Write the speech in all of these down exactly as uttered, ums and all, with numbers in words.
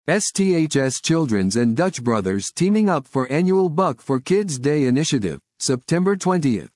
S T H S Children's and Dutch Brothers teaming up for annual Buck for Kids Day initiative, September twentieth.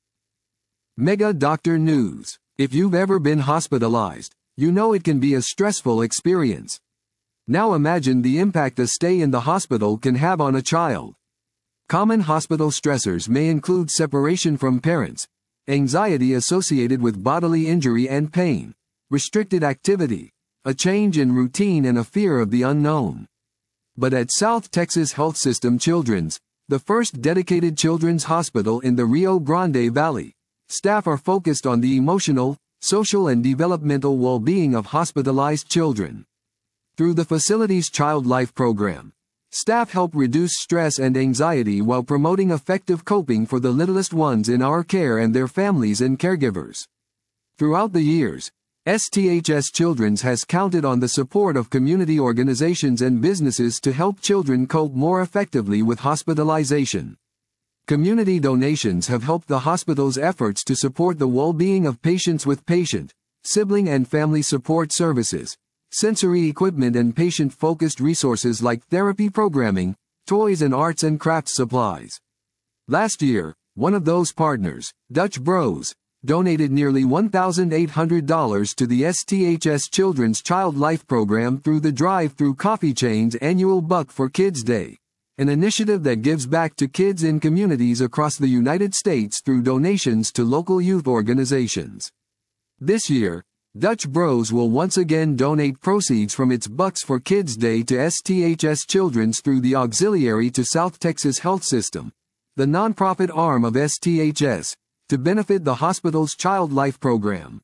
Mega Doctor News. If you've ever been hospitalized, you know it can be a stressful experience. Now imagine the impact a stay in the hospital can have on a child. Common hospital stressors may include separation from parents, anxiety associated with bodily injury and pain, restricted activity, a change in routine and a fear of the unknown. But at South Texas Health System Children's, the first dedicated children's hospital in the Rio Grande Valley, staff are focused on the emotional, social and developmental well-being of hospitalized children. Through the facility's Child Life program, staff help reduce stress and anxiety while promoting effective coping for the littlest ones in our care and their families and caregivers. Throughout the years, S T H S Children's has counted on the support of community organizations and businesses to help children cope more effectively with hospitalization. Community donations have helped the hospital's efforts to support the well-being of patients with patient, sibling and family support services, sensory equipment and patient-focused resources like therapy programming, toys and arts and crafts supplies. Last year, one of those partners, Dutch Bros, donated nearly one thousand eight hundred dollars to the S T H S Children's Child Life program through the Drive-Thru Coffee Chain's annual Buck for Kids Day, an initiative that gives back to kids in communities across the United States through donations to local youth organizations. This year, Dutch Bros will once again donate proceeds from its Bucks for Kids Day to S T H S Children's through the Auxiliary to South Texas Health System, the nonprofit arm of S T H S, to benefit the hospital's Child Life program.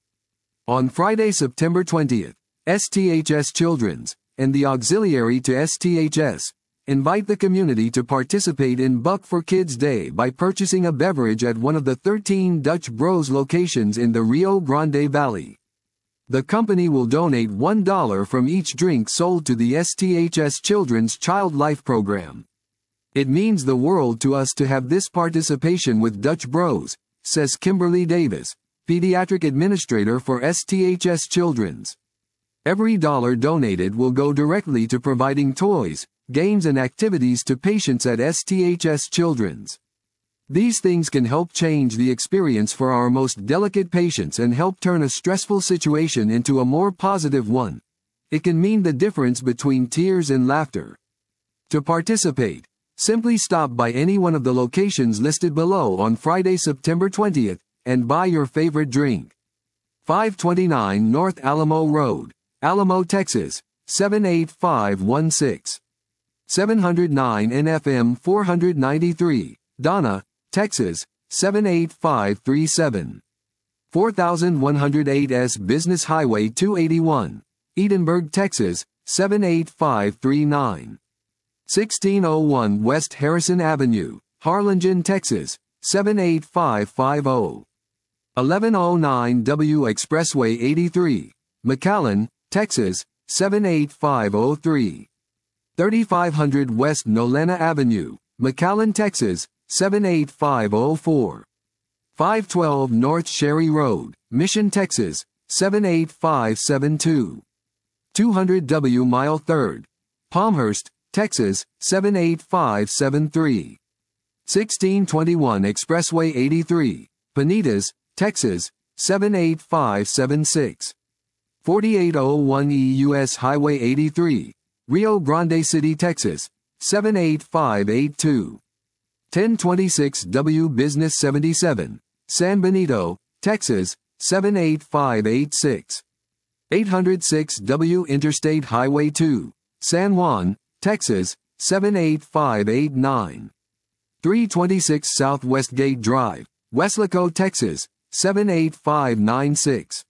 On Friday, September twentieth, S T H S Children's, and the Auxiliary to S T H S, invite the community to participate in Buck for Kids Day by purchasing a beverage at one of the thirteen Dutch Bros locations in the Rio Grande Valley. The company will donate one dollar from each drink sold to the S T H S Children's Child Life program. It means the world to us to have this participation with Dutch Bros, says Kimberly Davis, pediatric administrator for S T H S Children's. Every dollar donated will go directly to providing toys, games and activities to patients at S T H S Children's. These things can help change the experience for our most delicate patients and help turn a stressful situation into a more positive one. It can mean the difference between tears and laughter. To participate, simply stop by any one of the locations listed below on Friday, September twentieth, and buy your favorite drink. five twenty-nine North Alamo Road, Alamo, Texas, seven eight five one six. seven oh nine N F M four ninety-three, Donna, Texas, seven eight five three seven. forty-one oh eight S Business Highway two eighty-one, Edinburgh, Texas, seven eight five three nine. sixteen oh one West Harrison Avenue, Harlingen, Texas, seven eight five five zero. eleven oh nine W Expressway eighty-three, McAllen, Texas, seven eight five zero three. thirty-five hundred West Nolena Avenue, McAllen, Texas, seven eight five zero four. five twelve North Sherry Road, Mission, Texas, seven eight five seven two. two hundred W Mile third, Palmhurst, Texas, seven eight five seven three. sixteen twenty-one Expressway eighty-three, Panitas, Texas, seven eight five seven six. forty-eight oh one E U S Highway eighty-three, Rio Grande City, Texas, seven eight five eight two. ten twenty-six W Business seventy-seven, San Benito, Texas, seven eight five eight six. eight oh six W Interstate Highway two, San Juan, Texas, seven eight five eight nine. three twenty-six South Westgate Drive, Weslaco, Texas, seven eight five nine six.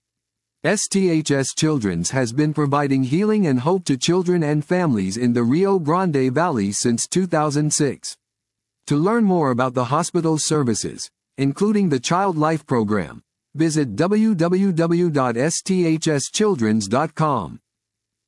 S T H S Children's has been providing healing and hope to children and families in the Rio Grande Valley since two thousand six. To learn more about the hospital's services, including the Child Life program, visit w w w dot s t h s childrens dot com.